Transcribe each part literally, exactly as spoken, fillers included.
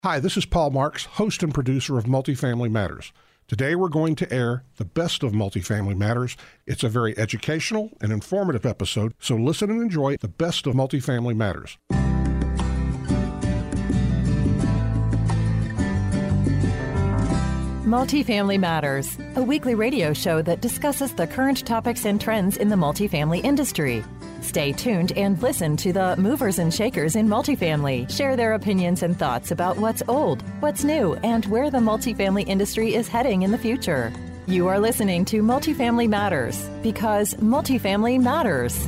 Hi, this is Paul Marks, host and producer of Multifamily Matters. Today we're going to air the best of Multifamily Matters. It's a very educational and informative episode, so listen and enjoy the best of Multifamily Matters. Multifamily Matters, a weekly radio show that discusses the current topics and trends in the multifamily industry. Stay tuned and listen to the movers and shakers in multifamily share their opinions and thoughts about what's old, what's new, and where the multifamily industry is heading in the future. You are listening to Multifamily Matters because multifamily matters.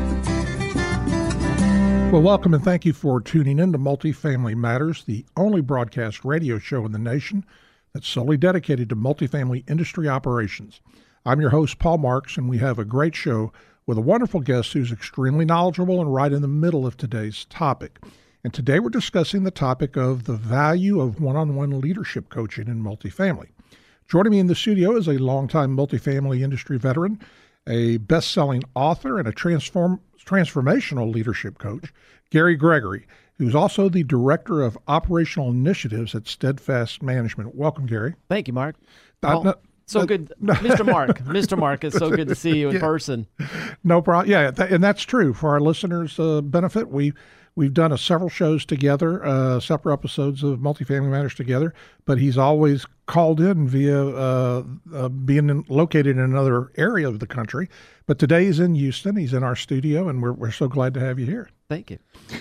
Well, welcome and thank you for tuning in to Multifamily Matters, the only broadcast radio show in the nation that's solely dedicated to multifamily industry operations. I'm your host, Paul Marks, and we have a great show with a wonderful guest who's extremely knowledgeable and right in the middle of today's topic. And today we're discussing the topic of the value of one-on-one leadership coaching in multifamily. Joining me in the studio is a longtime multifamily industry veteran, a best-selling author, and a transform, transformational leadership coach, Gary Gregory, who's also the Director of Operational Initiatives at Steadfast Management. Welcome, Gary. Thank you, Mark. Uh, no, So good, Mister Mark. Mister Mark, it's so good to see you in yeah. person. No problem. Yeah, th- and that's true. For our listeners' uh, benefit, we, we've done a several shows together, uh, separate episodes of Multifamily Matters together, but he's always called in via uh, uh, being in, located in another area of the country. But today he's in Houston. He's in our studio, and we're we're so glad to have you here. Thank you.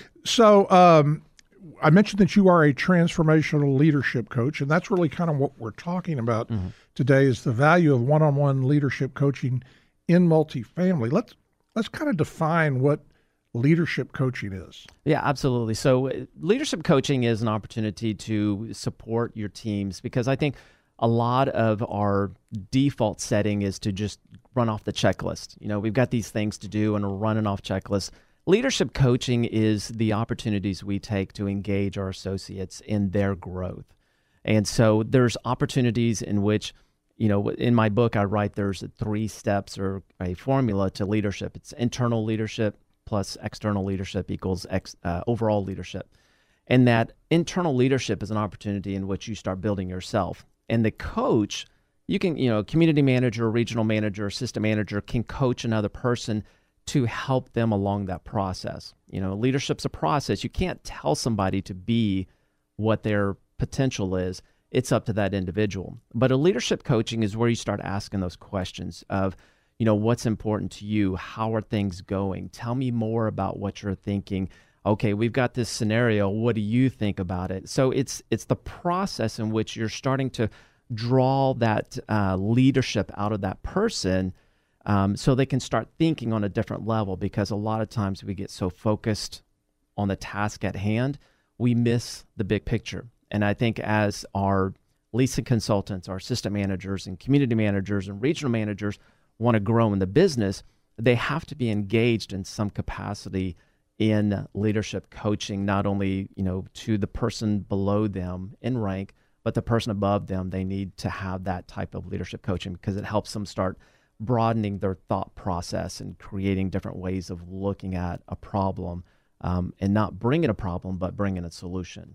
So um, I mentioned that you are a transformational leadership coach, and that's really kind of what we're talking about mm-hmm. today is the value of one-on-one leadership coaching in multifamily. Let's let's kind of define what leadership coaching is. Yeah, absolutely. So uh, leadership coaching is an opportunity to support your teams because I think a lot of our default setting is to just run off the checklist. You know, we've got these things to do and we're running off checklists. Leadership coaching is the opportunities we take to engage our associates in their growth. And so there's opportunities in which, you know, in my book, I write there's three steps or a formula to leadership. It's internal leadership plus external leadership equals ex, uh, overall leadership. And that internal leadership is an opportunity in which you start building yourself. And the coach, you can, you know, community manager, regional manager, assistant manager can coach another person to help them along that process. You know, leadership's a process. You can't tell somebody to be what their potential is. It's up to that individual. But a leadership coaching is where you start asking those questions of, you know, what's important to you? How are things going? Tell me more about what you're thinking. Okay, we've got this scenario. What do you think about it? So it's it's the process in which you're starting to draw that uh, leadership out of that person Um, so they can start thinking on a different level, because a lot of times we get so focused on the task at hand, we miss the big picture. And I think as our leasing consultants, our assistant managers and community managers and regional managers want to grow in the business, they have to be engaged in some capacity in leadership coaching, not only, you know, to the person below them in rank, but the person above them. They need to have that type of leadership coaching because it helps them start broadening their thought process and creating different ways of looking at a problem, um, and not bringing a problem, but bringing a solution.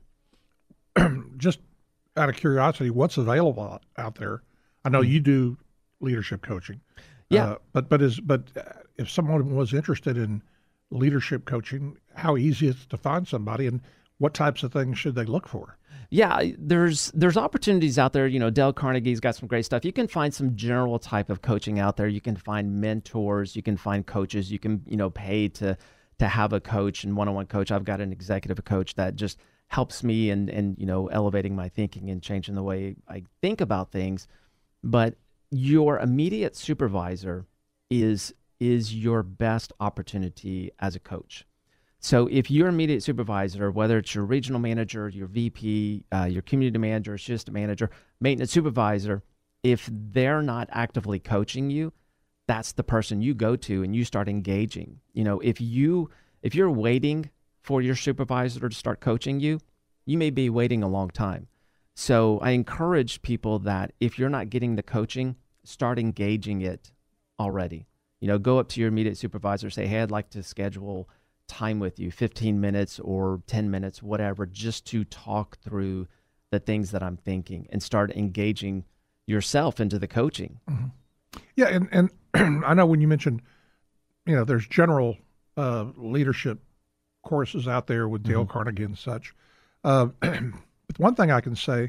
Just out of curiosity, what's available out there? I know you do leadership coaching. Yeah. Uh, but but is but if someone was interested in leadership coaching, how easy is it to find somebody, and what types of things should they look for? Yeah, there's there's opportunities out there. You know, Dale Carnegie's got some great stuff. You can find some general type of coaching out there. You can find mentors. You can find coaches. You can, you know, pay to to have a coach and one-on-one coach. I've got an executive coach that just helps me in, in, you know, elevating my thinking and changing the way I think about things. But your immediate supervisor is is your best opportunity as a coach. So if your immediate supervisor, whether it's your regional manager, your V P, uh, your community manager, assistant manager, maintenance supervisor, if they're not actively coaching you, that's the person you go to and you start engaging. You know, if you if you're waiting for your supervisor to start coaching you, you may be waiting a long time. So I encourage people that if you're not getting the coaching, start engaging it already. You know, go up to your immediate supervisor, say, hey, I'd like to schedule time with you, fifteen minutes or ten minutes, whatever, just to talk through the things that I'm thinking and start engaging yourself into the coaching. Mm-hmm. Yeah, and, and I know when you mentioned, you know, there's general uh, leadership courses out there with Dale mm-hmm. Carnegie and such. Uh, but one thing I can say,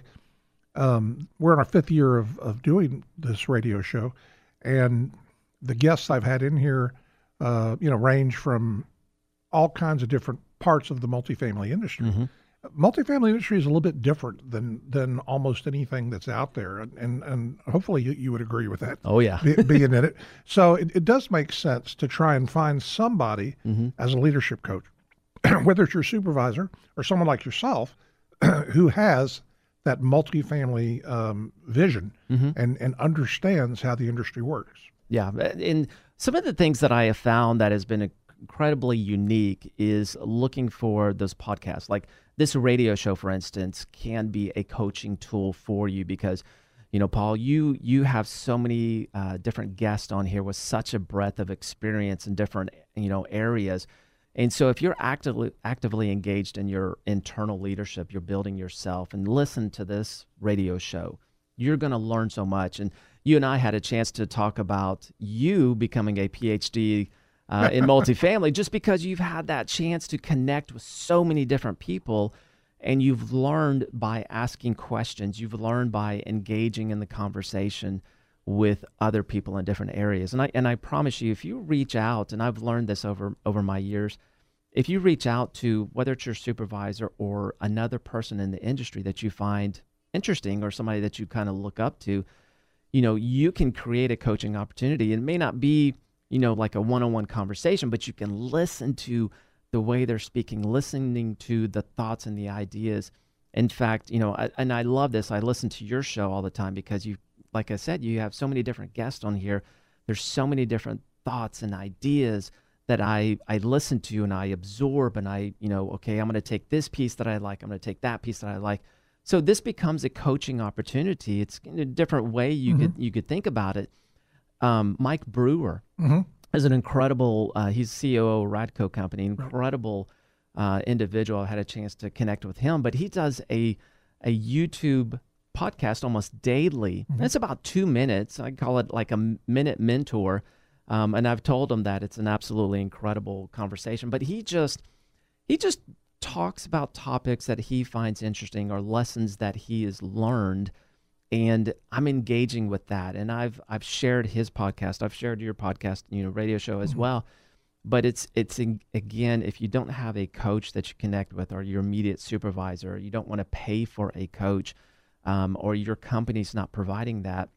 um, we're in our fifth year of, of doing this radio show, and the guests I've had in here, uh, you know, range from all kinds of different parts of the multifamily industry. Mm-hmm. Multifamily industry is a little bit different than than almost anything that's out there, and and, and hopefully you, you would agree with that. Oh yeah, be, being in it, so it, it does make sense to try and find somebody mm-hmm. as a leadership coach, whether it's your supervisor or someone like yourself, who has that multifamily um, vision mm-hmm. and and understands how the industry works. Yeah, and some of the things that I have found that has been incredibly unique is looking for those podcasts. Like this radio show, for instance, can be a coaching tool for you because, you know, Paul, you you have so many uh, different guests on here with such a breadth of experience in different, you know, areas. And so if you're actively actively engaged in your internal leadership, you're building yourself, and listen to this radio show, you're going to learn so much. And you and I had a chance to talk about you becoming a P H D Uh, in multifamily, just because you've had that chance to connect with so many different people, and you've learned by asking questions, you've learned by engaging in the conversation with other people in different areas. And I and I promise you, if you reach out, and I've learned this over over my years, if you reach out to whether it's your supervisor or another person in the industry that you find interesting or somebody that you kind of look up to, you know, you can create a coaching opportunity. It may not be, you know, like a one-on-one conversation, but you can listen to the way they're speaking, listening to the thoughts and the ideas. In fact, you know, I, and I love this. I listen to your show all the time because you, like I said, you have so many different guests on here. There's so many different thoughts and ideas that I, I listen to and I absorb, and I, you know, okay, I'm going to take this piece that I like. I'm going to take that piece that I like. So this becomes a coaching opportunity. It's in a different way you mm-hmm. could you could think about it. Um, Mike Brewer mm-hmm. is an incredible, uh, he's C O O of Radco Company, incredible uh, individual. I had a chance to connect with him, but he does a a YouTube podcast almost daily. Mm-hmm. It's about two minutes. I call it like a minute mentor. Um, and I've told him that it's an absolutely incredible conversation, but he just, he just talks about topics that he finds interesting or lessons that he has learned. And I'm engaging with that. And I've I've shared his podcast. I've shared your podcast, you know, radio show as mm-hmm. well. But it's, it's again, if you don't have a coach that you connect with or your immediate supervisor, you don't want to pay for a coach, um, or your company's not providing that,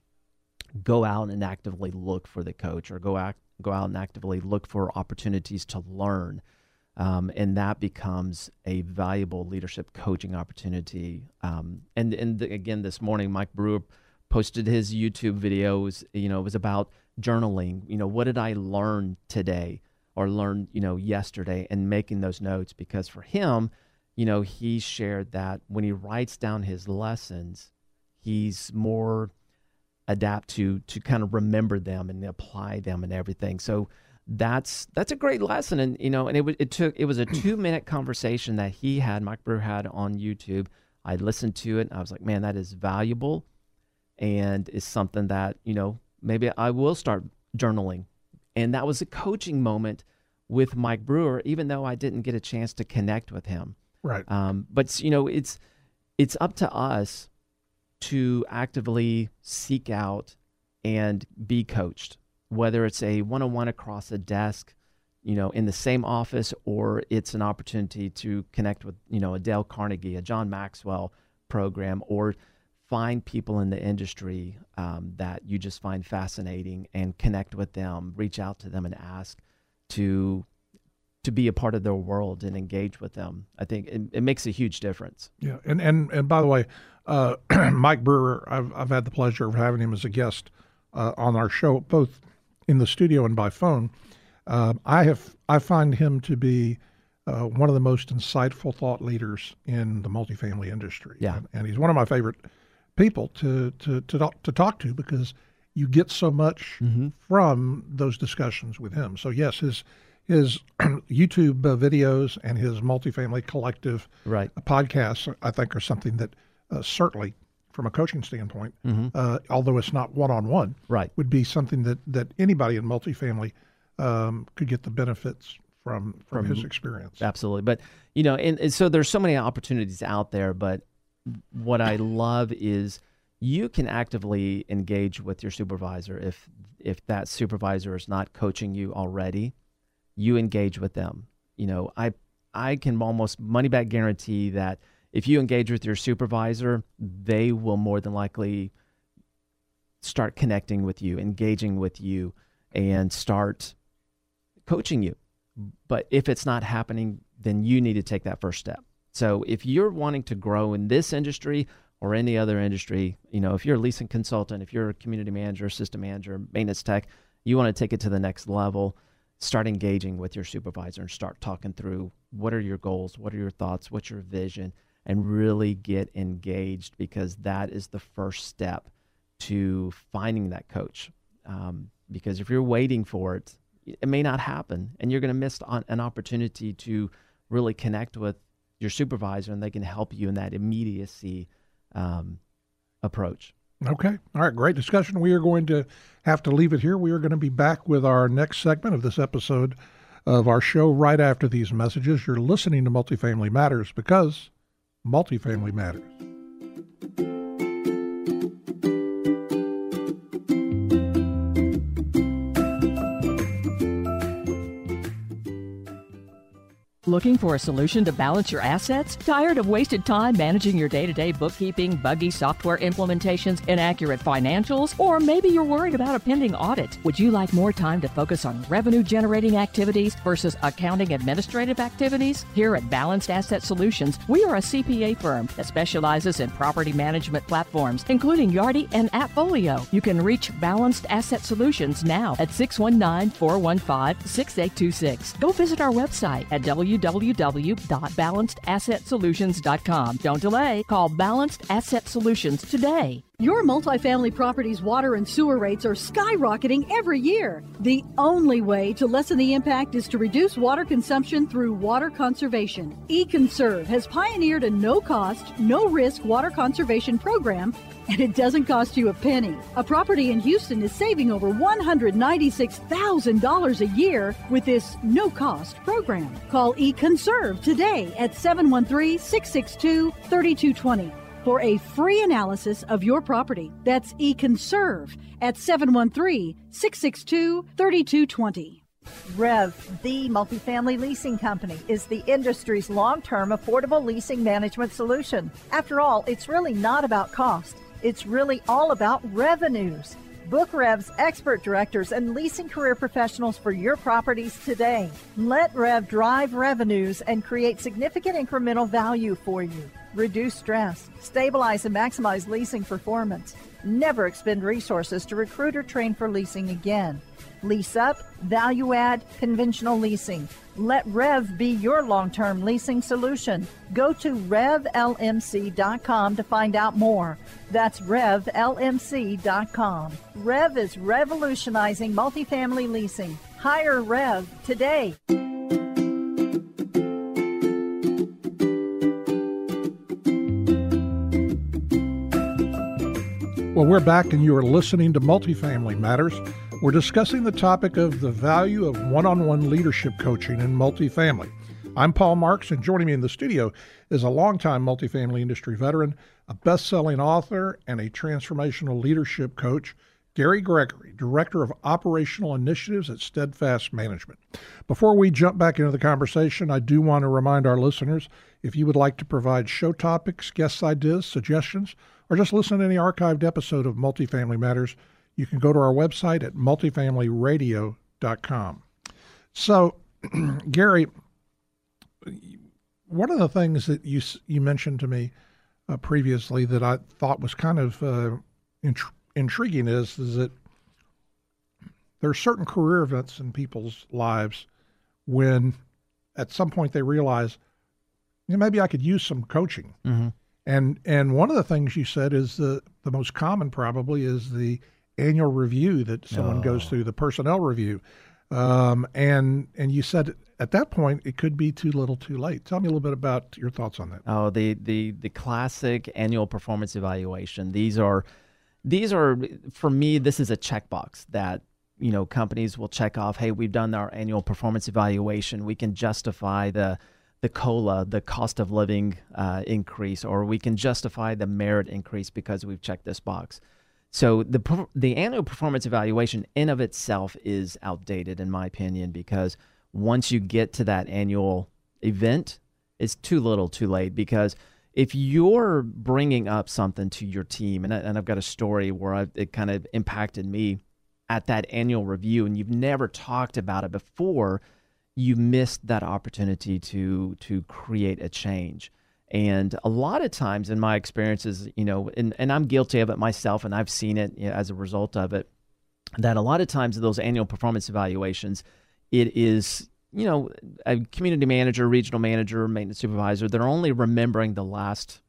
go out and actively look for the coach, or go out, go out and actively look for opportunities to learn. Um, and that becomes a valuable leadership coaching opportunity. Um, and and the, again, this morning, Mike Brewer posted his YouTube video. It was, you know, it was about journaling. You know, what did I learn today or learn, you know, yesterday, and making those notes. Because for him, you know, he shared that when he writes down his lessons, he's more adapt to to kind of remember them and apply them and everything. So That's that's a great lesson, and you know, and it it took it was a two minute conversation that he had, Mike Brewer had on YouTube. I listened to it, and I was like, man, that is valuable, and is something that, you know, maybe I will start journaling. And that was a coaching moment with Mike Brewer, even though I didn't get a chance to connect with him. Right. Um, but you know, it's it's up to us to actively seek out and be coached, whether it's a one-on-one across a desk, you know, in the same office, or it's an opportunity to connect with, you know, a Dale Carnegie, a John Maxwell program, or find people in the industry um, that you just find fascinating and connect with them, reach out to them and ask to to be a part of their world and engage with them. I think it, it makes a huge difference. Yeah, and and, and by the way, uh, Mike Brewer, I've, I've had the pleasure of having him as a guest uh, on our show, both in the studio and by phone. Uh, I have I find him to be uh, one of the most insightful thought leaders in the multifamily industry. Yeah. And, and he's one of my favorite people to to to talk, to talk to, because you get so much mm-hmm. from those discussions with him. So yes, his his YouTube uh, videos and his multifamily collective Right. podcasts, I think, are something that uh, certainly, from a coaching standpoint, Mm-hmm. uh, although it's not one-on-one, Right. would be something that, that anybody in multifamily um, could get the benefits from from, From- his experience. Absolutely. But, you know, and, and so there's so many opportunities out there, but what I love is you can actively engage with your supervisor. If if that supervisor is not coaching you already, you engage with them. You know, I I can almost money back guarantee that if you engage with your supervisor, they will more than likely start connecting with you, engaging with you, and start coaching you. But if it's not happening, then you need to take that first step. So if you're wanting to grow in this industry or any other industry, you know, if you're a leasing consultant, if you're a community manager, system manager, maintenance tech, you want to take it to the next level, start engaging with your supervisor and start talking through what are your goals, what are your thoughts, what's your vision, and really get engaged, because that is the first step to finding that coach. Um, because if you're waiting for it, it may not happen, and you're going to miss on an opportunity to really connect with your supervisor, and they can help you in that immediacy um, approach. Okay. All right. Great discussion. We are going to have to leave it here. We are going to be back with our next segment of this episode of our show right after these messages. You're listening to Multifamily Matters, because multifamily matters. Looking for a solution to balance your assets? Tired of wasted time managing your day-to-day bookkeeping, buggy software implementations, inaccurate financials? Or maybe you're worried about a pending audit. Would you like more time to focus on revenue-generating activities versus accounting administrative activities? Here at Balanced Asset Solutions, we are a C P A firm that specializes in property management platforms, including Yardi and AppFolio. You can reach Balanced Asset Solutions now at six one nine, four one five, six eight two six. Go visit our website at w w w dot balanced asset solutions dot com. Don't delay. Call Balanced Asset Solutions today. Your multifamily property's water and sewer rates are skyrocketing every year. The only way to lessen the impact is to reduce water consumption through water conservation. eConserve has pioneered a no-cost, no-risk water conservation program, and it doesn't cost you a penny. A property in Houston is saving over one hundred ninety-six thousand dollars a year with this no-cost program. Call eConserve today at seven one three, six six two, three two two zero. for a free analysis of your property. That's eConserve at seven one three, six six two, three two two zero. Rev, the multifamily leasing company, is the industry's long-term affordable leasing management solution. After all, it's really not about cost. It's really all about revenues. Book Rev's expert directors and leasing career professionals for your properties today. Let Rev drive revenues and create significant incremental value for you. Reduce stress, stabilize and maximize leasing performance. Never expend resources to recruit or train for leasing again. Lease up, value add, conventional leasing. Let Rev be your long-term leasing solution. Go to rev l m c dot com to find out more. That's rev l m c dot com. Rev is revolutionizing multifamily leasing. Hire Rev today. Well, we're back, and you are listening to Multifamily Matters. We're discussing the topic of the value of one-on-one leadership coaching in multifamily. I'm Paul Marks, and joining me in the studio is a longtime multifamily industry veteran, a best-selling author, and a transformational leadership coach, Gary Gregory, Director of Operational Initiatives at Steadfast Management. Before we jump back into the conversation, I do want to remind our listeners, if you would like to provide show topics, guest ideas, suggestions, or just listen to any archived episode of Multifamily Matters, you can go to our website at multifamily radio dot com. So, Gary, one of the things that you you mentioned to me uh, previously that I thought was kind of uh, int- intriguing is, is that there are certain career events in people's lives when at some point they realize, you know, maybe I could use some coaching. Mm-hmm. And and one of the things you said is the, the most common probably is the annual review that someone Oh. goes through, the personnel review. Um, and and you said at that point it could be too little, too late. Tell me a little bit about your thoughts on that. Oh, the the the classic annual performance evaluation. These are these are for me. This is a checkbox that you know companies will check off. Hey, we've done our annual performance evaluation. We can justify the the COLA, the cost of living uh, increase, or we can justify the merit increase because we've checked this box. So the the annual performance evaluation in of itself is outdated, in my opinion, because once you get to that annual event, it's too little, too late. Because if you're bringing up something to your team, and, I, and I've got a story where I've, it kind of impacted me at that annual review, and you've never talked about it before, you missed that opportunity to to create a change. And a lot of times in my experiences, you know, and, and I'm guilty of it myself, and I've seen it, you know, as a result of it, that a lot of times in those annual performance evaluations, it is, you know, a community manager, regional manager, maintenance supervisor, they're only remembering the last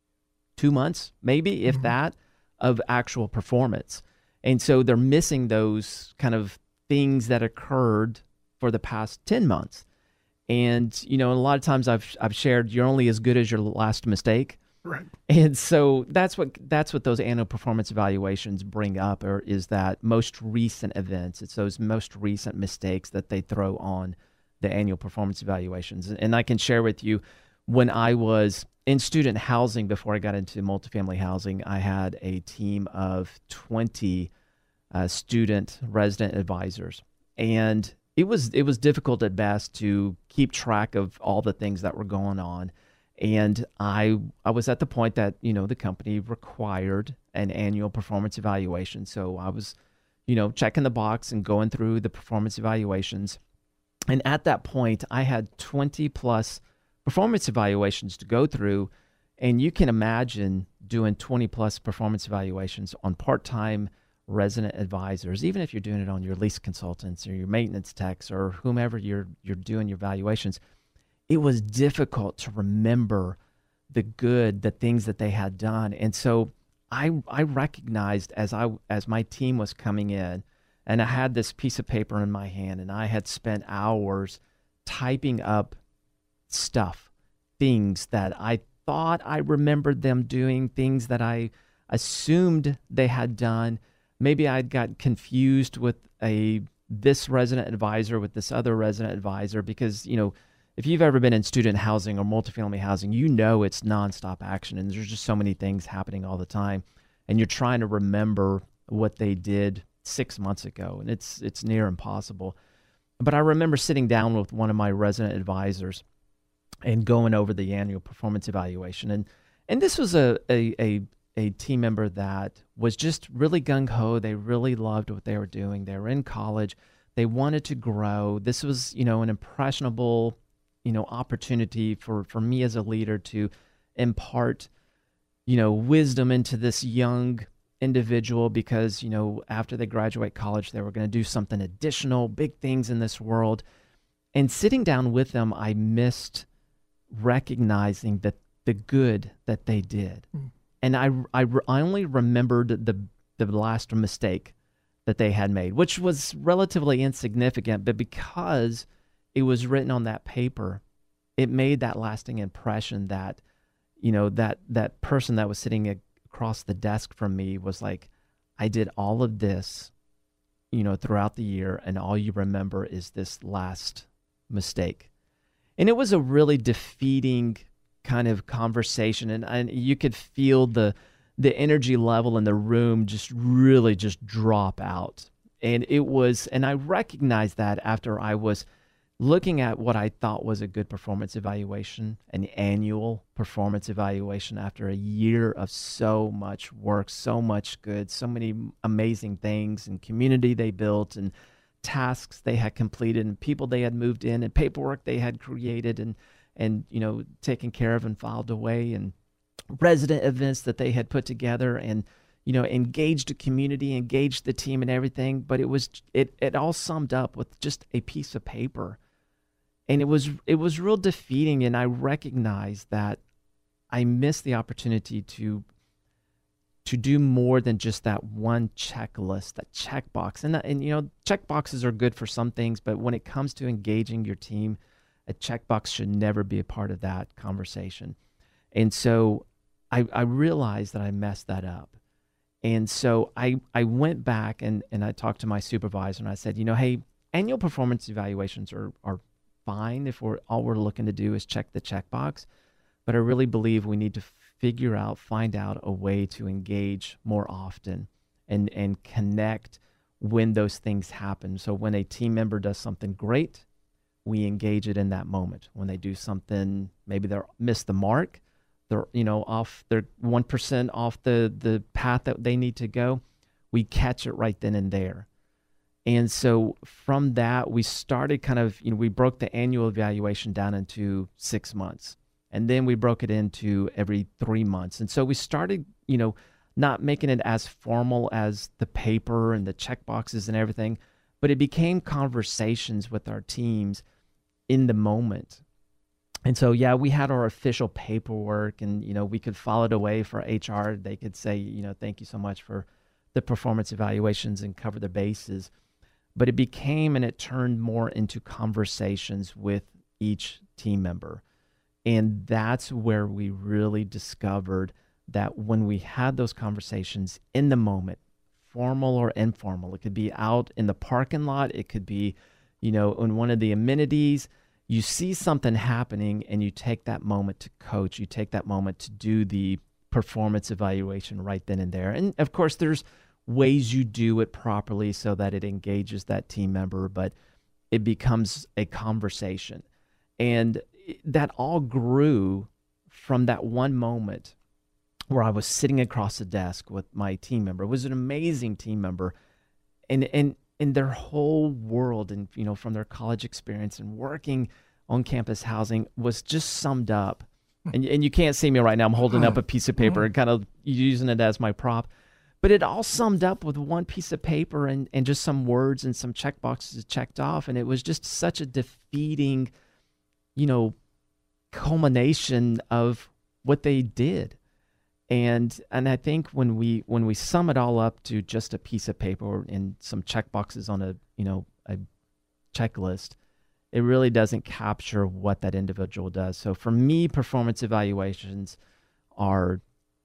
two months, maybe, if mm-hmm. that, of actual performance. And so they're missing those kind of things that occurred for the past ten months. And, you know, a lot of times I've I've shared you're only as good as your last mistake. Right. And so that's what that's what those annual performance evaluations bring up, or is that most recent events. It's those most recent mistakes that they throw on the annual performance evaluations. And I can share with you, when I was in student housing before I got into multifamily housing, I had a team of twenty uh, student resident advisors. And It was it was difficult at best to keep track of all the things that were going on, and I I was at the point that you know the company required an annual performance evaluation. So I was, you know, checking the box and going through the performance evaluations, and at that point I had twenty plus performance evaluations to go through, and you can imagine doing twenty plus performance evaluations on part-time resident advisors, even if you're doing it on your lease consultants or your maintenance techs or whomever you're you're doing your evaluations. It was difficult to remember the good, the things that they had done. And so I I recognized as I as my team was coming in, and I had this piece of paper in my hand, and I had spent hours typing up stuff, things that I thought I remembered them doing, things that I assumed they had done. Maybe I got confused with a this resident advisor with this other resident advisor, because, you know, if you've ever been in student housing or multifamily housing, you know it's nonstop action, and there's just so many things happening all the time, and you're trying to remember what they did six months ago, and it's it's near impossible. But I remember sitting down with one of my resident advisors and going over the annual performance evaluation, and and this was a a, a a team member that was just really gung-ho. They really loved what they were doing. They were in college. They wanted to grow. This was, you know, an impressionable, you know, opportunity for, for me as a leader to impart, you know, wisdom into this young individual, because, you know, after they graduate college, they were going to do something additional, big things in this world. And sitting down with them, I missed recognizing that the good that they did. Mm. And I, I, I only remembered the the last mistake that they had made, which was relatively insignificant, but because it was written on that paper, it made that lasting impression that, you know, that, that person that was sitting across the desk from me was like, I did all of this, you know, throughout the year, and all you remember is this last mistake. And it was a really defeating kind of conversation, and, and you could feel the the energy level in the room just really just drop out. And it was, and I recognized that after I was looking at what I thought was a good performance evaluation, an annual performance evaluation after a year of so much work, so much good, so many amazing things, and community they built, and tasks they had completed, and people they had moved in, and paperwork they had created, and and, you know, taken care of and filed away, and resident events that they had put together, and, you know, engaged the community, engaged the team and everything. But it was, it, it all summed up with just a piece of paper. And it was, it was real defeating. And I recognized that I missed the opportunity to to do more than just that one checklist, that checkbox. And, that, and, you know, checkboxes are good for some things, but when it comes to engaging your team, a checkbox should never be a part of that conversation. And so I, I realized that I messed that up. And so I, I went back and, and I talked to my supervisor and I said, you know, hey, annual performance evaluations are, are fine if we're all we're looking to do is check the checkbox. But I really believe we need to figure out, find out a way to engage more often and, and connect when those things happen. So when a team member does something great, we engage it in that moment. When they do something, maybe they're miss the mark, they're, you know, off, they're one percent off the, the path that they need to go, we catch it right then and there. And so from that, we started kind of, you know, we broke the annual evaluation down into six months. And then we broke it into every three months. And so we started, you know, not making it as formal as the paper and the checkboxes and everything, but it became conversations with our teams in the moment. And so, yeah, we had our official paperwork and, you know, we could file it away for H R. They could say, you know, thank you so much for the performance evaluations and cover the bases. But it became and it turned more into conversations with each team member. And that's where we really discovered that when we had those conversations in the moment, formal or informal, it could be out in the parking lot, it could be, you know, in one of the amenities, you see something happening and you take that moment to coach, you take that moment to do the performance evaluation right then and there. And of course, there's ways you do it properly so that it engages that team member, but it becomes a conversation. And that all grew from that one moment where I was sitting across the desk with my team member. It was an amazing team member, and and in their whole world, and you know, from their college experience and working on campus housing was just summed up. And and you can't see me right now. I'm holding up a piece of paper and kind of using it as my prop. But it all summed up with one piece of paper and, and just some words and some check boxes checked off. And it was just such a defeating, you know, culmination of what they did. And and I think when we when we sum it all up to just a piece of paper and some check boxes on a, you know, a checklist, it really doesn't capture what that individual does. So for me, performance evaluations are,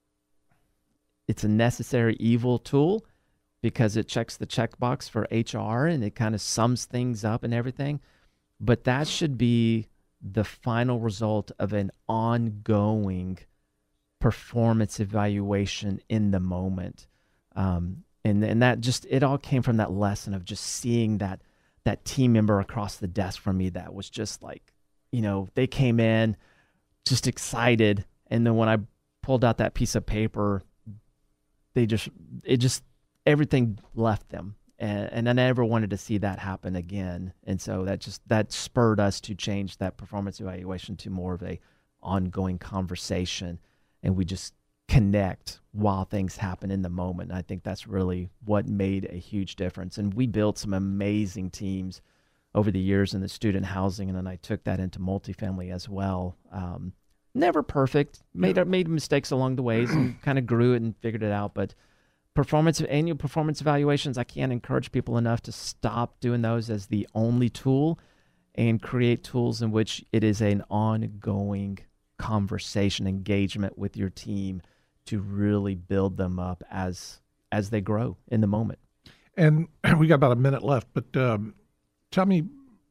it's a necessary evil tool because it checks the checkbox for H R and it kind of sums things up and everything. But that should be the final result of an ongoing performance evaluation in the moment. Um, and, and that just, it all came from that lesson of just seeing that, that team member across the desk from me that was just like, you know, they came in just excited. And then when I pulled out that piece of paper, they just, it just, everything left them. And, and I never wanted to see that happen again. And so that just, that spurred us to change that performance evaluation to more of a ongoing conversation. And we just connect while things happen in the moment. And I think that's really what made a huge difference. And we built some amazing teams over the years in the student housing. And then I took that into multifamily as well. Um, never perfect, made yeah. made mistakes along the ways and kind of grew it and figured it out. But performance annual performance evaluations, I can't encourage people enough to stop doing those as the only tool and create tools in which it is an ongoing conversation, engagement with your team to really build them up as as they grow in the moment. And we got about a minute left, but um, tell me,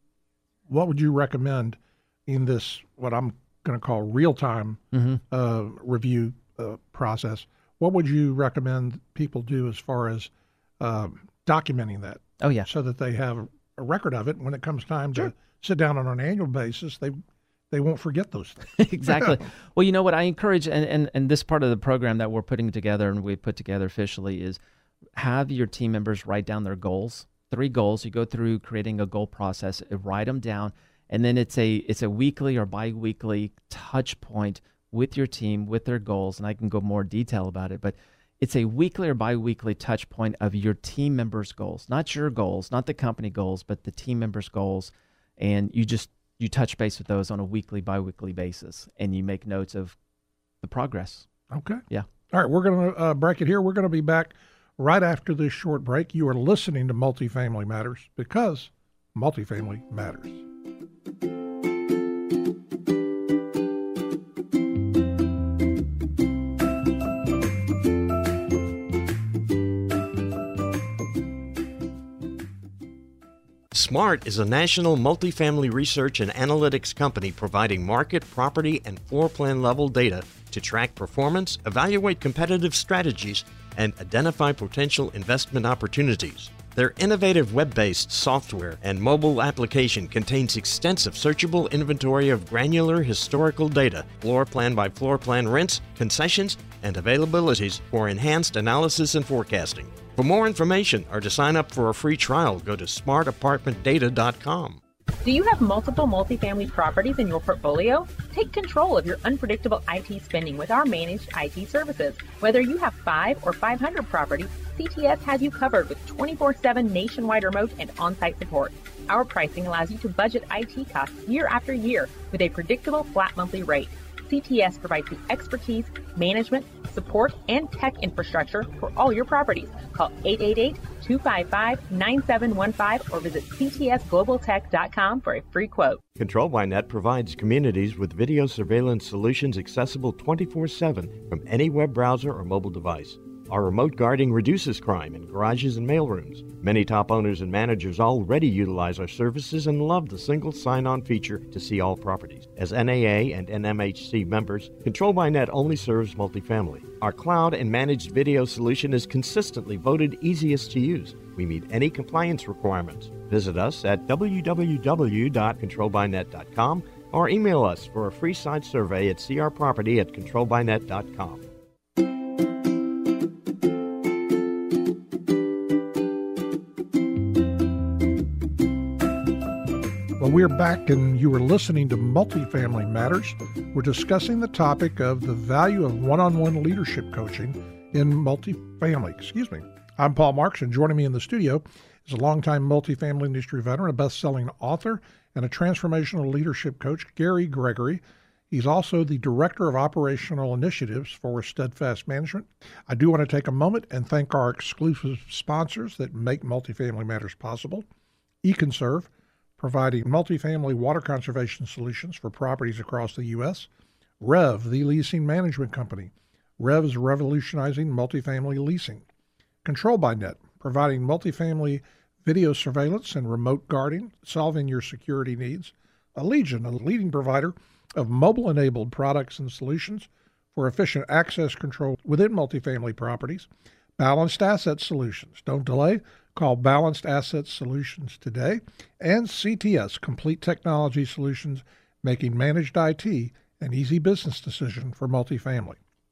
what would you recommend in this, what I'm going to call real-time mm-hmm. uh, review uh, process? What would you recommend people do as far as uh, documenting that? Oh, yeah. So that they have a record of it when it comes time sure. to sit down on an annual basis, they they won't forget those things. Exactly. Well, you know what I encourage, and, and, and this part of the program that we're putting together and we put together officially is have your team members write down their goals, three goals. You go through creating a goal process, write them down, and then it's a it's a weekly or bi-weekly touch point with your team, with their goals, and I can go more detail about it, but it's a weekly or bi-weekly touch point of your team members' goals, not your goals, not the company goals, but the team members' goals, and you just you touch base with those on a weekly, bi-weekly basis, and you make notes of the progress. Okay. Yeah. All right, we're going to uh, break it here. We're going to be back right after this short break. You are listening to Multifamily Matters because multifamily matters. SMART is a national multifamily research and analytics company providing market, property, and floor plan level data to track performance, evaluate competitive strategies, and identify potential investment opportunities. Their innovative web-based software and mobile application contains extensive searchable inventory of granular historical data, floor plan by floor plan rents, concessions, and availabilities for enhanced analysis and forecasting. For more information or to sign up for a free trial, go to smart apartment data dot com. Do you have multiple multifamily properties in your portfolio? Take control of your unpredictable I T spending with our managed I T services. Whether you have five or five hundred properties, C T S has you covered with twenty-four seven nationwide remote and on-site support. Our pricing allows you to budget I T costs year after year with a predictable flat monthly rate. C T S provides the expertise, management, support, and tech infrastructure for all your properties. Call eight eight eight, two five five, nine seven one five or visit c t s global tech dot com for a free quote. Control by Net provides communities with video surveillance solutions accessible twenty-four seven from any web browser or mobile device. Our remote guarding reduces crime in garages and mailrooms. Many top owners and managers already utilize our services and love the single sign-on feature to see all properties. As N A A and N M H C members, Control by Net only serves multifamily. Our cloud and managed video solution is consistently voted easiest to use. We meet any compliance requirements. Visit us at w w w dot control by net dot com or email us for a free site survey at c r property at control by net dot com. Well, we're back, and you are listening to Multifamily Matters. We're discussing the topic of the value of one-on-one leadership coaching in multifamily. Excuse me. I'm Paul Marks, and joining me in the studio is a longtime multifamily industry veteran, a best-selling author, and a transformational leadership coach, Gary Gregory. He's also the Director of Operational Initiatives for Steadfast Management. I do want to take a moment and thank our exclusive sponsors that make Multifamily Matters possible. eConserve, providing multifamily water conservation solutions for properties across the U S Rev, the leasing management company. Rev is revolutionizing multifamily leasing. Control by Net, providing multifamily video surveillance and remote guarding, solving your security needs. Allegion, a leading provider of mobile-enabled products and solutions for efficient access control within multifamily properties. Balanced Asset Solutions. Don't delay. Call Balanced Asset Solutions today. And C T S, Complete Technology Solutions, making managed I T an easy business decision for multifamily.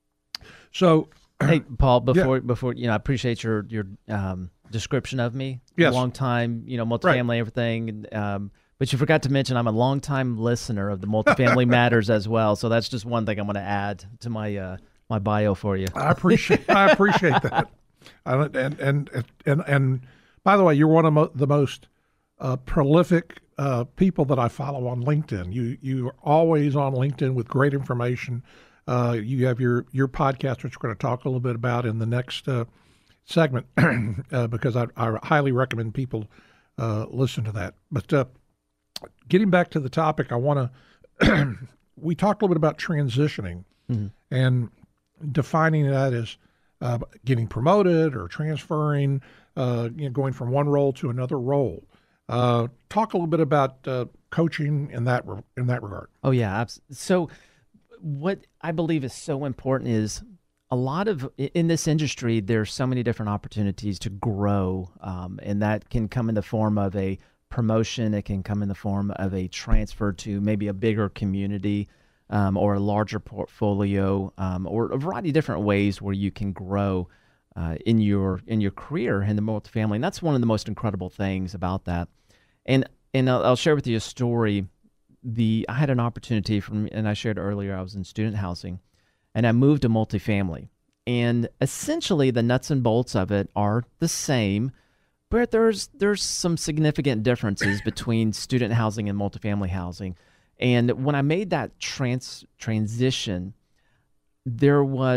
So, hey, Paul, before yeah. before you know, I appreciate your your um, description of me. Yes. Long time, you know, multifamily, right. everything. Um, but you forgot to mention I'm a long-time listener of the Multifamily Matters as well. So that's just one thing I'm going to add to my uh, my bio for you. I appreciate I appreciate that. And, and and and and by the way, you're one of mo- the most uh, prolific uh, people that I follow on LinkedIn. You you are always on LinkedIn with great information. Uh, you have your your podcast, which we're going to talk a little bit about in the next uh, segment, uh, because I, I highly recommend people uh, listen to that. But uh, getting back to the topic, I want to. We talked a little bit about transitioning mm-hmm. and defining that as Uh, getting promoted or transferring, uh, you know, going from one role to another role. Uh, talk a little bit about uh, coaching in that re- in that regard. Oh yeah, absolutely. So what I believe is so important is a lot of in this industry. There's so many different opportunities to grow, um, and that can come in the form of a promotion. It can come in the form of a transfer to maybe a bigger community. Um, or a larger portfolio, um, or a variety of different ways where you can grow uh, in your in your career in the multifamily. And that's one of the most incredible things about that. And and I'll, I'll share with you a story. The I had an opportunity from, and I shared earlier, I was in student housing, and I moved to multifamily. And essentially, the nuts and bolts of it are the same, but there's there's some significant differences between student housing and multifamily housing. And when I made that trans transition, there was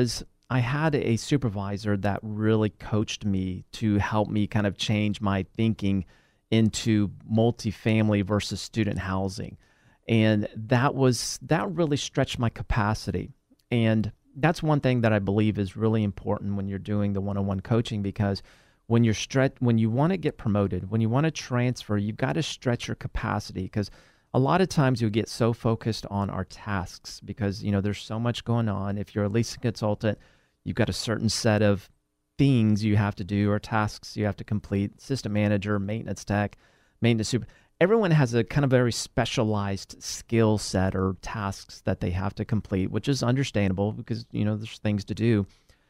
I had a supervisor that really coached me to help me kind of change my thinking into multifamily versus student housing. And that was, that really stretched my capacity. And that's one thing that I believe is really important when you're doing the one-on-one coaching, because when you're stretch, when you want to get promoted, when you want to transfer, you've got to stretch your capacity, because a lot of times you get so focused on our tasks because, you know, there's so much going on. If you're a leasing consultant, you've got a certain set of things you have to do or tasks you have to complete. System manager, maintenance tech, maintenance super. Everyone has a kind of very specialized skill set or tasks that they have to complete, which is understandable because, you know, there's things to do.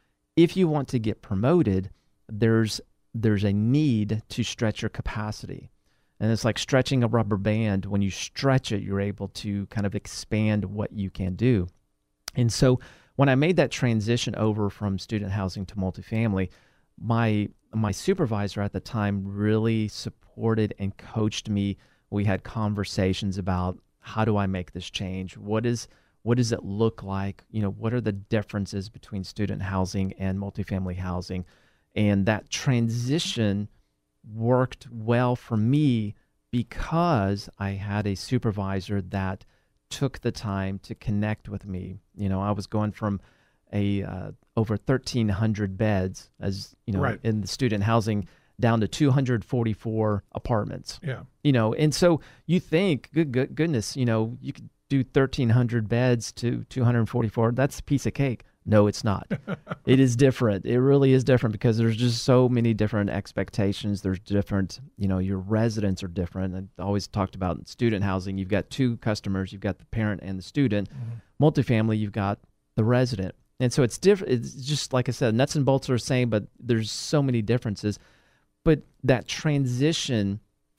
If you want to get promoted, there's there's a need to stretch your capacity. And it's like stretching a rubber band. When you stretch it, you're able to kind of expand what you can do. And so when I made that transition over from student housing to multifamily, my my supervisor at the time really supported and coached me. We had conversations about, how do I make this change? What is what does it look like? You know, what are the differences between student housing and multifamily housing? And that transition worked well for me because I had a supervisor that took the time to connect with me. You know, I was going from a uh, over thirteen hundred beds, as you know, right. in the student housing, down to two hundred forty-four apartments. Yeah. You know, and so you think, good, good goodness, you know, you could do thirteen hundred beds to two hundred forty-four. That's a piece of cake. No, it's not. It is different. It really is different because there's just so many different expectations. There's different, you know, your residents are different. I always talked about student housing. You've got two customers. You've got the parent and the student. Mm-hmm. Multifamily, you've got the resident. And so it's different. It's just, like I said, nuts and bolts are the same, but there's so many differences. But that transition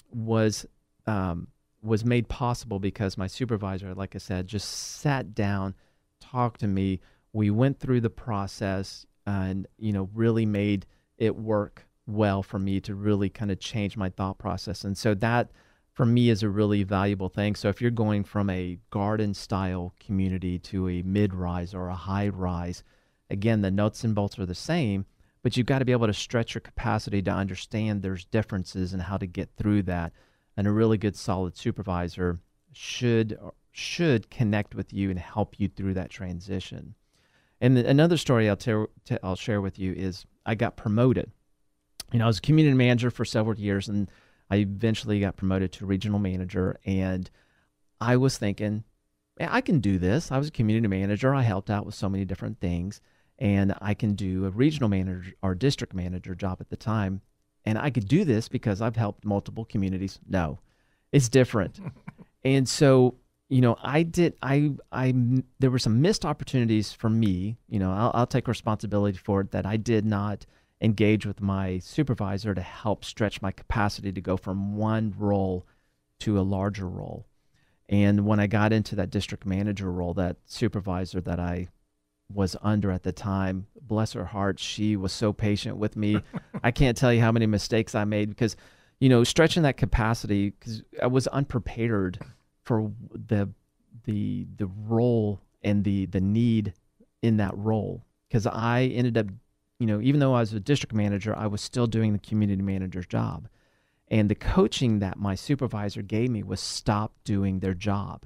was um, was made possible because my supervisor, like I said, just sat down, talked to me. We went through the process and, you know, really made it work well for me to really kind of change my thought process. And so that, for me, is a really valuable thing. So if you're going from a garden-style community to a mid-rise or a high-rise, again, the nuts and bolts are the same, but you've got to be able to stretch your capacity to understand there's differences and how to get through that. And a really good, solid supervisor should should connect with you and help you through that transition. And the, another story I'll tell, t- I'll share with you is I got promoted. You know, I was a community manager for several years, and I eventually got promoted to regional manager. And I was thinking, I can do this. I was a community manager. I helped out with so many different things, and I can do a regional manager or district manager job at the time. And I could do this because I've helped multiple communities. No, it's different. And so, you know, I did, I, I, there were some missed opportunities for me, you know, I'll, I'll take responsibility for it, that I did not engage with my supervisor to help stretch my capacity to go from one role to a larger role. And when I got into that district manager role, that supervisor that I was under at the time, bless her heart, she was so patient with me. I can't tell you how many mistakes I made because, you know, stretching that capacity, because I was unprepared for the the the role and the the need in that role, because I ended up, you know, even though I was a district manager, I was still doing the community manager's job. And the coaching that my supervisor gave me was stop doing their job.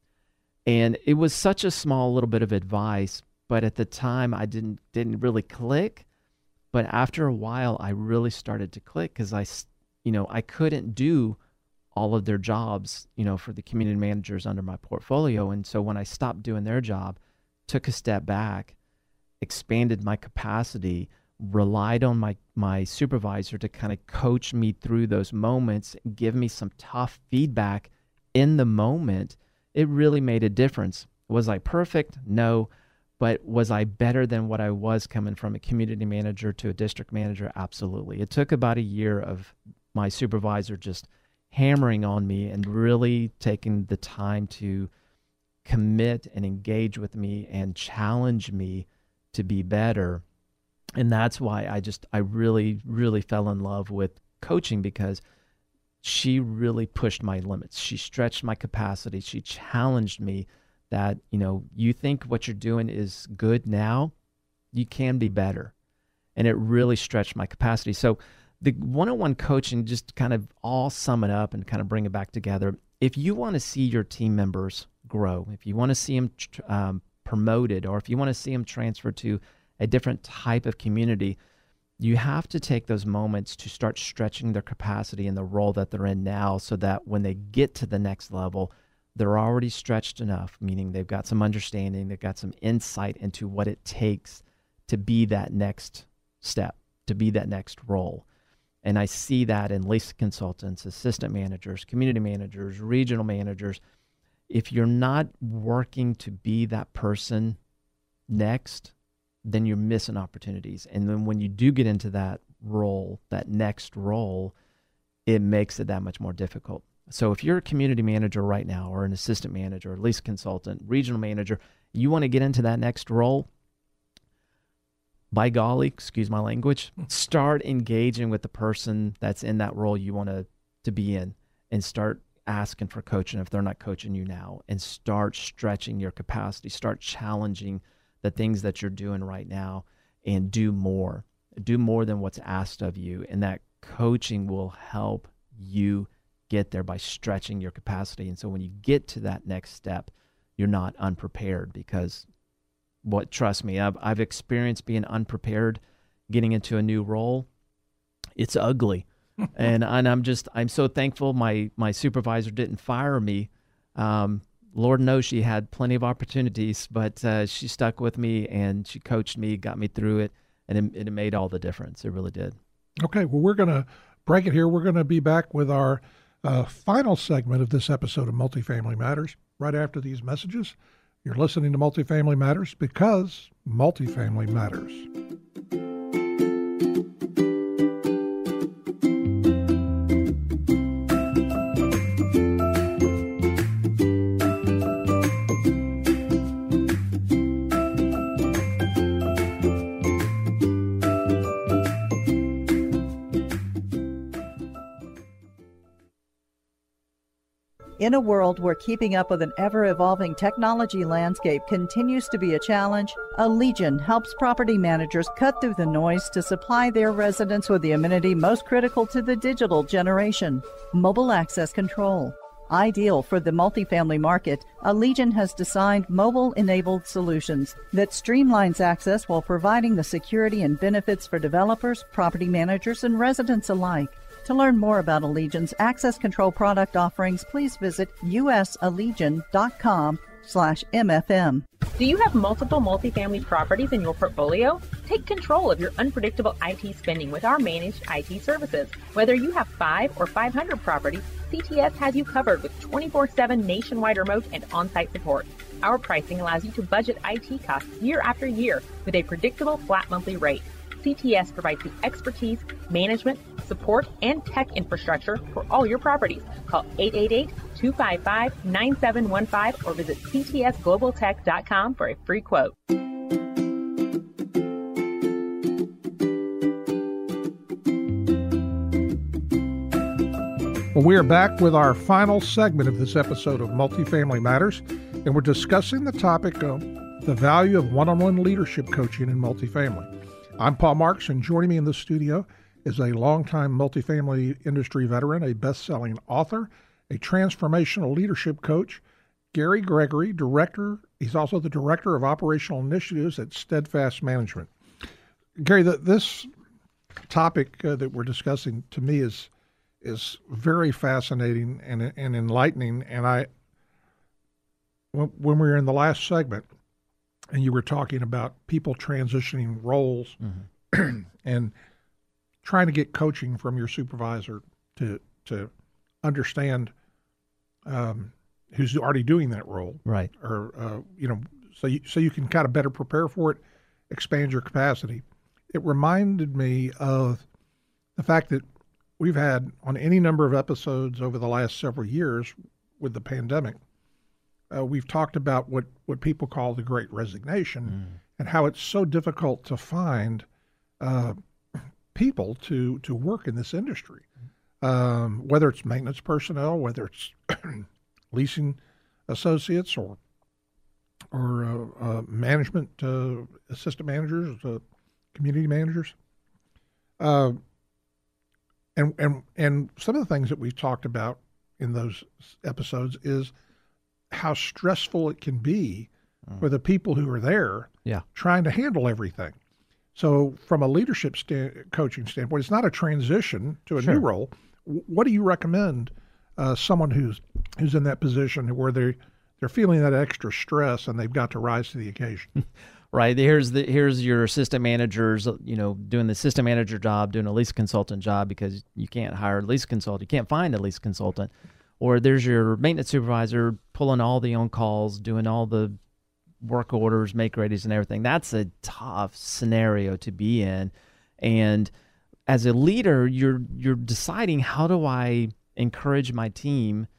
And it was such a small little bit of advice, but at the time I didn't didn't really click. But after a while, I really started to click because I, you know, I couldn't do all of their jobs, you know, for the community managers under my portfolio. And so when I stopped doing their job, took a step back, expanded my capacity, relied on my, my supervisor to kind of coach me through those moments, give me some tough feedback in the moment, it really made a difference. Was I perfect? No. But was I better than what I was coming from a community manager to a district manager? Absolutely. It took about a year of my supervisor just hammering on me and really taking the time to commit and engage with me and challenge me to be better. And that's why I just, I really, really fell in love with coaching, because she really pushed my limits. She stretched my capacity. She challenged me that, you know, you think what you're doing is good now, you can be better. And it really stretched my capacity. So the one-on-one coaching, just kind of all sum it up and kind of bring it back together. If you want to see your team members grow, if you want to see them um, promoted, or if you want to see them transfer to a different type of community, you have to take those moments to start stretching their capacity in the role that they're in now, so that when they get to the next level, they're already stretched enough, meaning they've got some understanding, they've got some insight into what it takes to be that next step, to be that next role. And I see that in lease consultants, assistant managers, community managers, regional managers. If you're not working to be that person next, then you're missing opportunities. And then when you do get into that role, that next role, it makes it that much more difficult. So if you're a community manager right now, or an assistant manager, or lease consultant, regional manager, you want to get into that next role, by golly, excuse my language, start engaging with the person that's in that role you want to, to be in, and start asking for coaching if they're not coaching you now, and start stretching your capacity, start challenging the things that you're doing right now, and do more. Do more than what's asked of you. And that coaching will help you get there by stretching your capacity. And so when you get to that next step, you're not unprepared, because what, trust me, I've, I've experienced being unprepared, getting into a new role. It's ugly. and and I'm just, I'm so thankful my, my supervisor didn't fire me. Um, Lord knows she had plenty of opportunities, but uh, she stuck with me, and she coached me, got me through it, and it, it made all the difference. It really did. Okay, well, we're going to break it here. We're going to be back with our uh, final segment of this episode of Multifamily Matters right after these messages. You're listening to Multifamily Matters because multifamily matters. In a world where keeping up with an ever-evolving technology landscape continues to be a challenge, Allegion helps property managers cut through the noise to supply their residents with the amenity most critical to the digital generation: mobile access control. Ideal for the multifamily market, Allegion has designed mobile-enabled solutions that streamlines access while providing the security and benefits for developers, property managers, and residents alike. To learn more about Allegion's access control product offerings, please visit usallegion.com slash MFM. Do you have multiple multifamily properties in your portfolio? Take control of your unpredictable I T spending with our managed I T services. Whether you have five or five hundred properties, C T S has you covered with twenty-four seven nationwide remote and on-site support. Our pricing allows you to budget I T costs year after year with a predictable flat monthly rate. C T S provides the expertise, management, support, and tech infrastructure for all your properties. Call eight eight eight, two five five, nine seven one five or visit c t s global tech dot com for a free quote. Well, we are back with our final segment of this episode of Multifamily Matters, and we're discussing the topic of the value of one-on-one leadership coaching in multifamily. I'm Paul Marks, and joining me in the studio is a longtime multifamily industry veteran, a best-selling author, a transformational leadership coach, Gary Gregory, director. He's also the director of operational initiatives at Steadfast Management. Gary, the, this topic uh, that we're discussing to me is is very fascinating and and enlightening. And I, when, when we were in the last segment, and you were talking about people transitioning roles mm-hmm. and trying to get coaching from your supervisor to to understand um, who's already doing that role, right? Or uh, you know, so you, so you can kind of better prepare for it, expand your capacity. It reminded me of the fact that we've had on any number of episodes over the last several years with the pandemic. Uh, we've talked about what, what people call the Great Resignation mm. and how it's so difficult to find uh, people to, to work in this industry, um, whether it's maintenance personnel, whether it's leasing associates or or uh, uh, management uh, assistant managers, uh, community managers. Uh, and and and some of the things that we've talked about in those episodes is how stressful it can be mm. for the people who are there, yeah. trying to handle everything. So, from a leadership sta- coaching standpoint, it's not a transition to a sure. new role. W- what do you recommend uh, someone who's who's in that position where they they're feeling that extra stress and they've got to rise to the occasion? Right. Here's the here's your assistant managers, you know, doing the assistant manager job, doing a lease consultant job because you can't hire a lease consultant. You can't find a lease consultant. Or there's your maintenance supervisor pulling all the on calls, doing all the work orders, make readies and everything. That's a tough scenario to be in. And as a leader, you're you're deciding, how do I encourage my team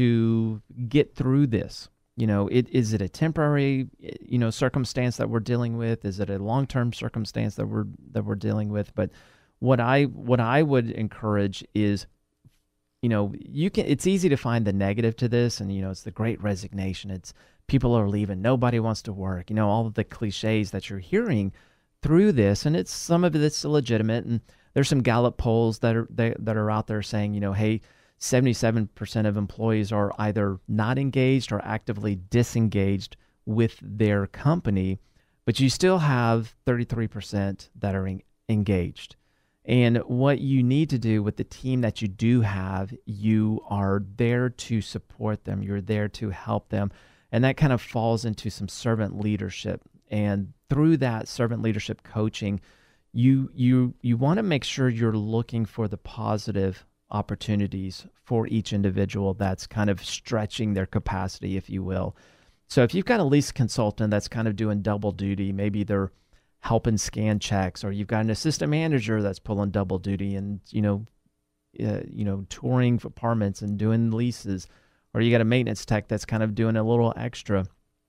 to get through this? You know, it, is it a temporary, you know, circumstance that we're dealing with? Is it a long-term circumstance that we're that we're dealing with? But what I what I would encourage is, you know, you can. It's easy to find the negative to this, and you know, it's the Great Resignation. It's people are leaving, nobody wants to work. You know, all of the cliches that you're hearing through this, and it's some of it's legitimate. And there's some Gallup polls that are they, that are out there saying, you know, hey, seventy-seven percent of employees are either not engaged or actively disengaged with their company, but you still have thirty-three percent that are en- engaged. And what you need to do with the team that you do have, you are there to support them. You're there to help them. And that kind of falls into some servant leadership. And through that servant leadership coaching, you you you want to make sure you're looking for the positive opportunities for each individual that's kind of stretching their capacity, if you will. So if you've got a lease consultant that's kind of doing double duty, maybe they're helping scan checks, or you've got an assistant manager that's pulling double duty and, you know, uh, you know, touring apartments and doing leases, or you got a maintenance tech that's kind of doing a little extra.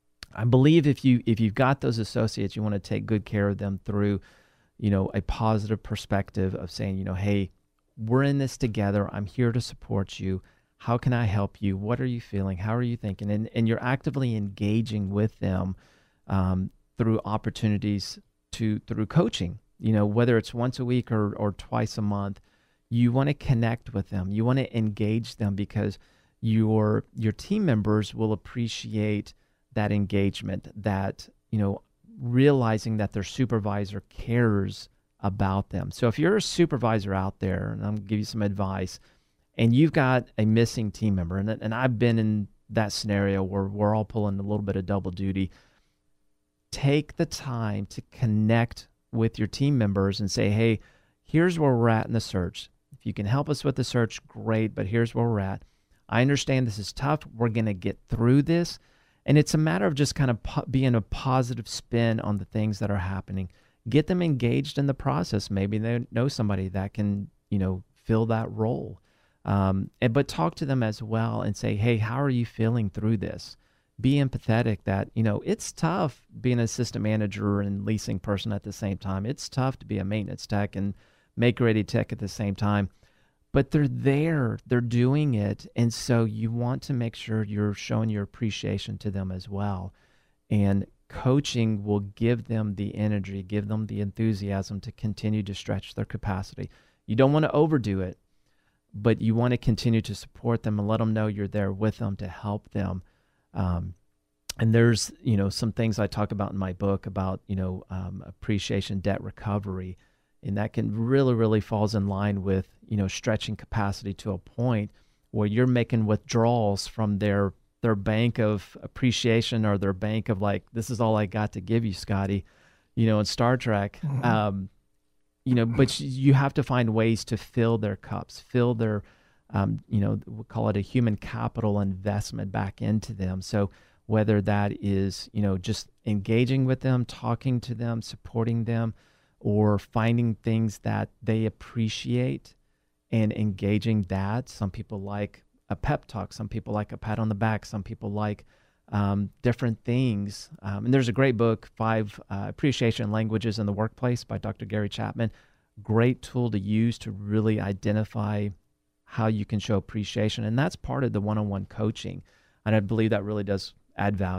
I believe if you if you've got those associates, you want to take good care of them through, you know, a positive perspective of saying, you know, hey, we're in this together. I'm here to support you. How can I help you? What are you feeling? How are you thinking? And and you're actively engaging with them um, through opportunities to through coaching. You know, whether it's once a week or or twice a month, you want to connect with them. You want to engage them because your your team members will appreciate that engagement. That, you know, realizing that their supervisor cares about them. So if you're a supervisor out there, and I'm gonna give you some advice, and you've got a missing team member, and and I've been in that scenario where we're all pulling a little bit of double duty, take the time to connect with your team members and say, hey, here's where we're at in the search. If you can help us with the search, great, but here's where we're at. I understand this is tough. We're going to get through this. And it's a matter of just kind of po- being a positive spin on the things that are happening. Get them engaged in the process. Maybe they know somebody that can, you know, fill that role. Um, and, but talk to them as well and say, hey, how are you feeling through this? Be empathetic that, you know, it's tough being an assistant manager and leasing person at the same time. It's tough to be a maintenance tech and make ready tech at the same time. But they're there, they're doing it. And so you want to make sure you're showing your appreciation to them as well. And coaching will give them the energy, give them the enthusiasm to continue to stretch their capacity. You don't want to overdo it, but you want to continue to support them and let them know you're there with them to help them. Um, and there's, you know, some things I talk about in my book about, you know, um, appreciation, debt recovery. And that can really, really falls in line with, you know, stretching capacity to a point where you're making withdrawals from their their bank of appreciation or their bank of like, this is all I got to give you, Scotty, you know, in Star Trek. Mm-hmm. Um, you know, but you have to find ways to fill their cups, fill their, um, you know, we'll call it a human capital investment back into them. So whether that is, you know, just engaging with them, talking to them, supporting them, or finding things that they appreciate and engaging that. Some people like a pep talk. Some people like a pat on the back. Some people like um, different things. Um, and there's a great book, Five uh, Appreciation Languages in the Workplace by Doctor Gary Chapman. Great tool to use to really identify how you can show appreciation. And that's part of the one-on-one coaching. And I believe that really does add value.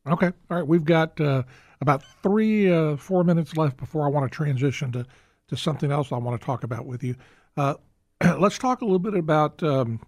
Okay. All right. We've got uh, about three, uh, four minutes left before I want to transition to, to something else I want to talk about with you. Uh, let's talk a little bit about um,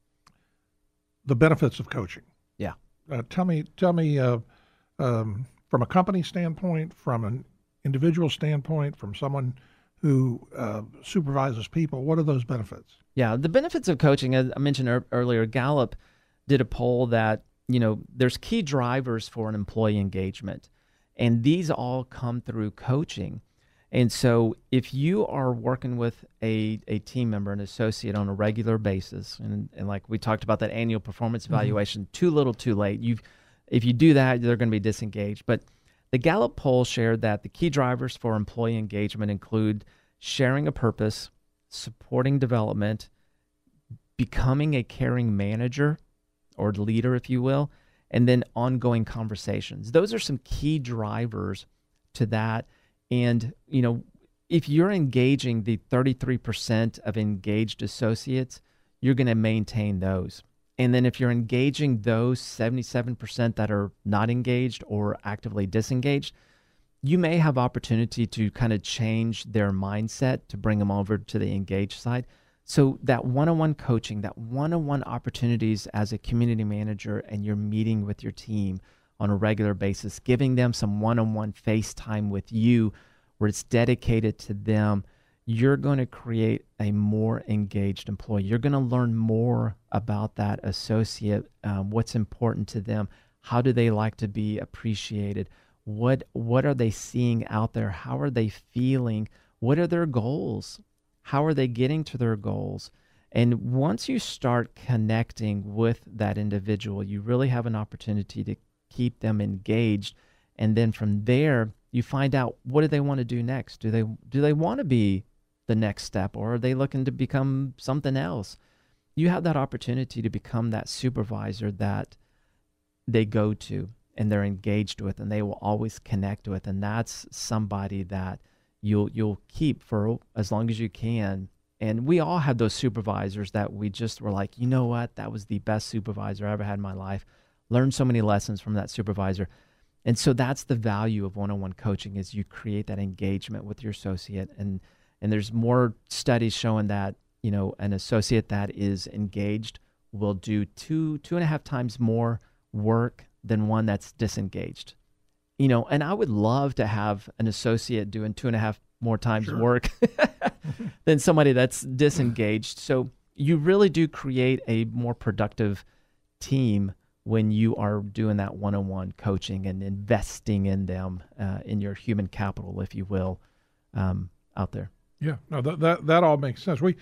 the benefits of coaching. Yeah. Uh, tell me, tell me uh, um, from a company standpoint, from an individual standpoint, from someone who uh, supervises people, what are those benefits? Yeah, the benefits of coaching, as I mentioned er- earlier, Gallup did a poll that, you know, there's key drivers for an employee engagement, and these all come through coaching. And so if you are working with a, a team member, an associate on a regular basis, and, and like we talked about that annual performance evaluation, mm-hmm. too little, too late. You've, if you do that, they're going to be disengaged. But the Gallup poll shared that the key drivers for employee engagement include sharing a purpose, supporting development, becoming a caring manager or leader, if you will, and then ongoing conversations. Those are some key drivers to that. And, you know, if you're engaging the thirty-three percent of engaged associates, you're going to maintain those. And then if you're engaging those seventy-seven percent that are not engaged or actively disengaged, you may have opportunity to kind of change their mindset to bring them over to the engaged side. So that one-on-one coaching, that one-on-one opportunities as a community manager, and you're meeting with your team on a regular basis, giving them some one-on-one face time with you where it's dedicated to them, you're going to create a more engaged employee. You're going to learn more about that associate, um, what's important to them, how do they like to be appreciated, what what are they seeing out there, how are they feeling, what are their goals, how are they getting to their goals. And once you start connecting with that individual, you really have an opportunity to keep them engaged. And then from there, you find out, what do they want to do next? Do they do they want to be the next step, or are they looking to become something else? You have that opportunity to become that supervisor that they go to and they're engaged with and they will always connect with. And that's somebody that you'll you'll keep for as long as you can. And we all have those supervisors that we just were like, you know what, that was the best supervisor I ever had in my life. Learned so many lessons from that supervisor. And so that's the value of one-on-one coaching, is you create that engagement with your associate. And and there's more studies showing that, you know, an associate that is engaged will do two, two and a half times more work than one that's disengaged. You know, and I would love to have an associate doing two and a half more times sure. work than somebody that's disengaged. So you really do create a more productive team when you are doing that one-on-one coaching and investing in them, uh, in your human capital, if you will, um, out there. Yeah, no, that that, that all makes sense. We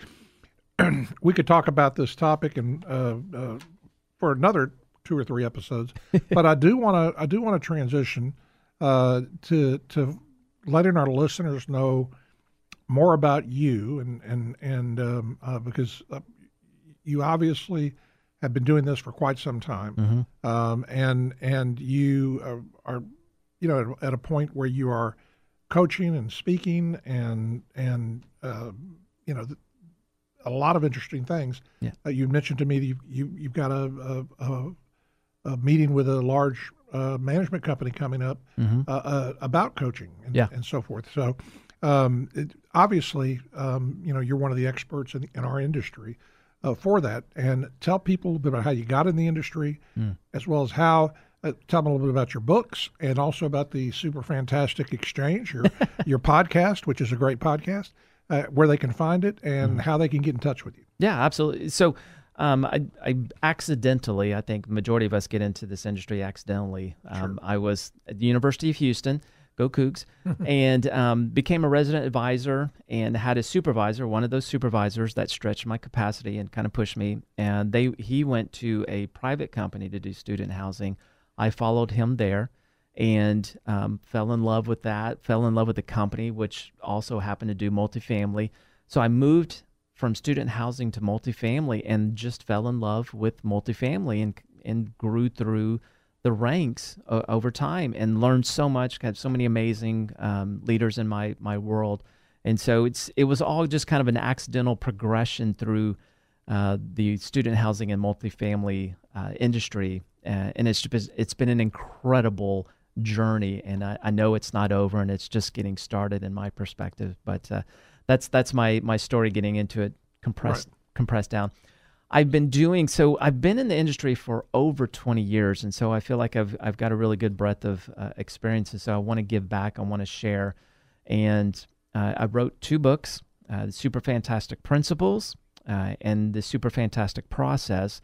we could talk about this topic and uh, uh, for another two or three episodes, but I do want to I do want to transition uh, to to letting our listeners know more about you, and and and um, uh, because uh, you obviously have been doing this for quite some time, mm-hmm. um, and and you are, are you know at, at a point where you are coaching and speaking and and uh, you know a lot of interesting things. Yeah. Uh, you mentioned to me that you, you you've got a a, a, a meeting with a large uh, management company coming up mm-hmm. uh, uh, about coaching and, yeah. and so forth. So um, it, obviously, um, you know, you're one of the experts in, in our industry uh, for that. And tell people a little bit about how you got in the industry, mm. as well as how. Uh, tell them a little bit about your books and also about the Super Fantastic Exchange, your your podcast, which is a great podcast, uh, where they can find it and mm. how they can get in touch with you. Yeah, absolutely. So um, I, I accidentally, I think majority of us get into this industry accidentally. Um, sure. I was at the University of Houston, go Cougs, and um, became a resident advisor and had a supervisor, one of those supervisors that stretched my capacity and kind of pushed me. And they he went to a private company to do student housing. I followed him there and um, fell in love with that, fell in love with the company, which also happened to do multifamily. So I moved from student housing to multifamily and just fell in love with multifamily and and grew through the ranks uh, over time and learned so much, had so many amazing um, leaders in my my world. And so it's it was all just kind of an accidental progression through uh, the student housing and multifamily uh, industry, uh, and it's it's been an incredible journey, and I, I know it's not over, and it's just getting started in my perspective. But uh, that's that's my my story, getting into it compressed right. compressed down. I've been doing so. I've been in the industry for over twenty years, and so I feel like I've I've got a really good breadth of uh, experiences. So I want to give back. I want to share, and uh, I wrote two books: uh, the Super Fantastic Principles uh, and the Super Fantastic Process.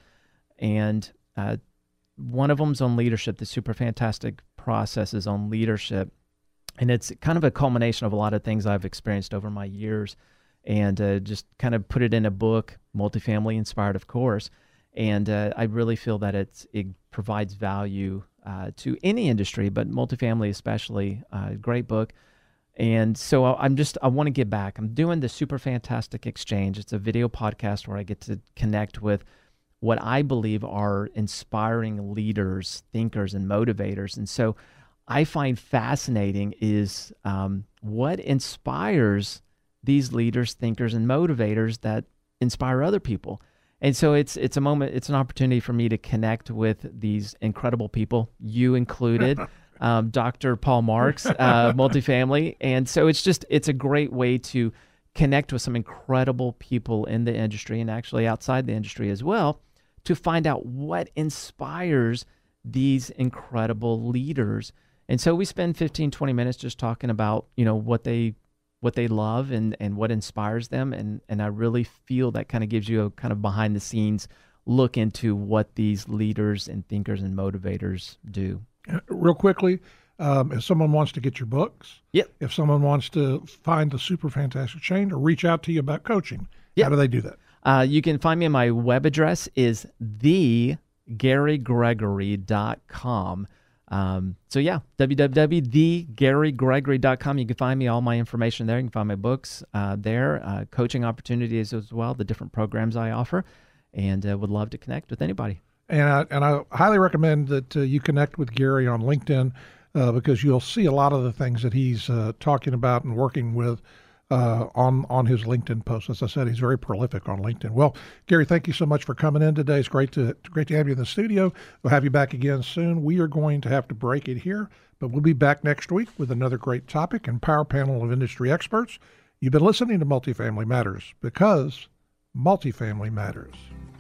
And uh, one of them's on leadership. The Super Fantastic Process is on leadership, and it's kind of a culmination of a lot of things I've experienced over my years. And uh, just kind of put it in a book, multifamily inspired, of course. And uh, I really feel that it's, it provides value uh, to any industry, but multifamily especially. Uh, great book. And so I'm just, I want to get back. I'm doing the Super Fantastic Exchange. It's a video podcast where I get to connect with what I believe are inspiring leaders, thinkers, and motivators. And so I find fascinating is um, what inspires these leaders, thinkers, and motivators that inspire other people. And so it's it's a moment, it's an opportunity for me to connect with these incredible people, you included, um, Doctor Paul Marks, uh, multifamily. And so it's just, it's a great way to connect with some incredible people in the industry and actually outside the industry as well, to find out what inspires these incredible leaders. And so we spend fifteen, twenty minutes just talking about, you know, what they what they love and, and what inspires them. And, and I really feel that kind of gives you a kind of behind the scenes look into what these leaders and thinkers and motivators do. Real quickly, um, if someone wants to get your books, yep. if someone wants to find the Super Fantastic Exchange or reach out to you about coaching, yep. how do they do that? Uh, you can find me. My web address is the gary gregory dot com. Um, so yeah, w w w dot the gary gregory dot com. You can find me, all my information there. You can find my books uh, there, uh, coaching opportunities as well, the different programs I offer, and uh, would love to connect with anybody. And I, and I highly recommend that uh, you connect with Gary on LinkedIn uh, because you'll see a lot of the things that he's uh, talking about and working with uh, on, on his LinkedIn posts. As I said, he's very prolific on LinkedIn. Well, Gary, thank you so much for coming in today. It's great to great to have you in the studio. We'll have you back again soon. We are going to have to break it here, but we'll be back next week with another great topic and power panel of industry experts. You've been listening to Multifamily Matters because multifamily matters.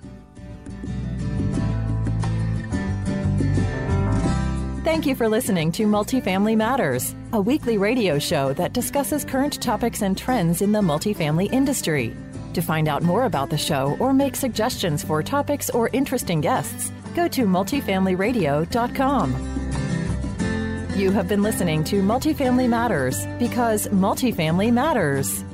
Thank you for listening to Multifamily Matters, a weekly radio show that discusses current topics and trends in the multifamily industry. To find out more about the show or make suggestions for topics or interesting guests, go to multifamily radio dot com. You have been listening to Multifamily Matters because multifamily matters.